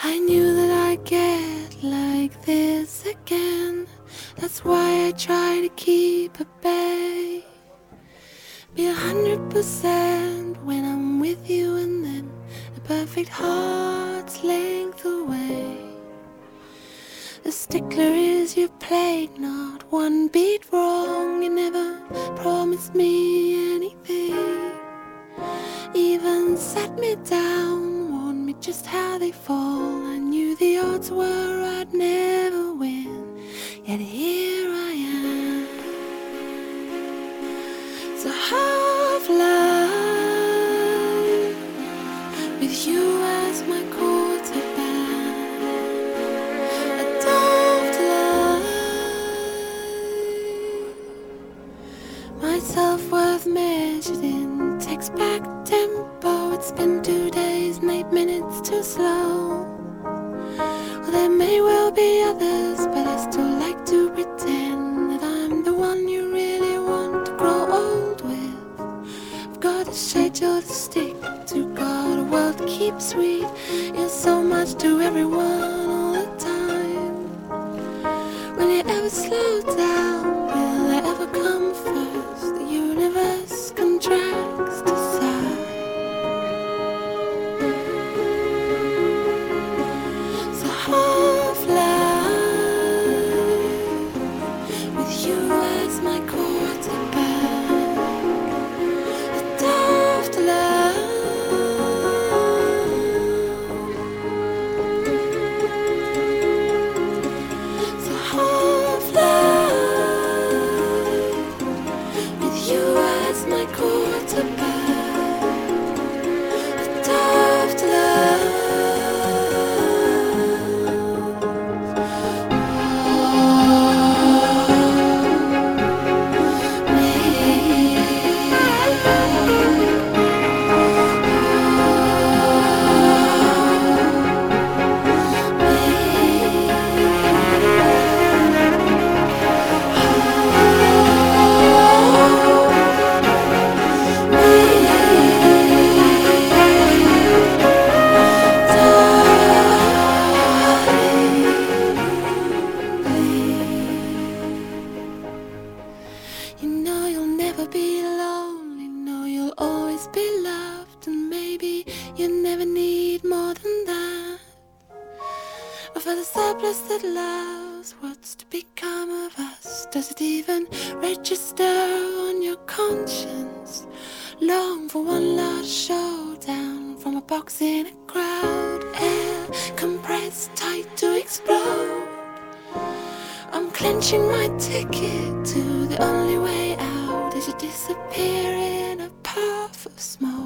I knew that I'd get like this again. That's why I try to keep at bay. Be 100% when I'm with you, and then a perfect heart's length away. The stickler is your plate, not one beat wrong. You never promised me anything, even sat me down, warned me just how they fall. I knew the odds were I'd never win, yet here I am. So half love, with you as my quarterback. A daft love, my self-worth measured in text-back tempo. It's been 2 days and 8 minutes too slow. Well, there may well be others, but I still like to pretend that I'm the one you really want to grow old with. I've got a schedule to stick to, got a world to keep sweet. You're so much to everyone all the time. Will you ever slow down? Will I ever come first? The universe contracts to sigh. So half life, with you as my quarterback. A daft love, so half life, with you as my quarterback. A daft love. You know you'll never be lonely, know you'll always be loved, and maybe you never need more than that. But for the surplus that loves, what's to become of us? Does it even register on your conscience? Long for one last showdown from a box in a crowd, air compressed tight to explode. I'm clenching my ticket to the only way out as you disappear in a puff of smoke.